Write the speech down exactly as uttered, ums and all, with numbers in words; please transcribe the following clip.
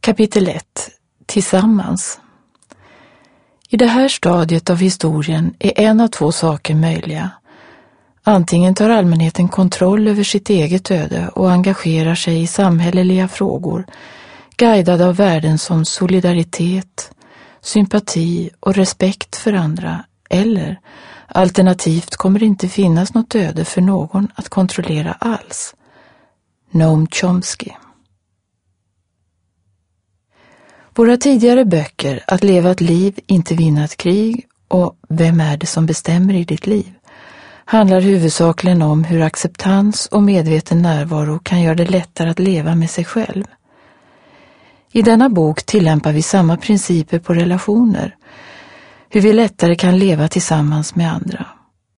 Kapitel ett. Tillsammans. I det här stadiet av historien är en av två saker möjliga. Antingen tar allmänheten kontroll över sitt eget öde och engagerar sig i samhälleliga frågor, guidad av värden som solidaritet, sympati och respekt för andra, eller alternativt kommer det inte finnas något öde för någon att kontrollera alls. Noam Chomsky. Våra tidigare böcker Att leva ett liv, inte vinna ett krig och Vem är det som bestämmer i ditt liv handlar huvudsakligen om hur acceptans och medveten närvaro kan göra det lättare att leva med sig själv. I denna bok tillämpar vi samma principer på relationer, hur vi lättare kan leva tillsammans med andra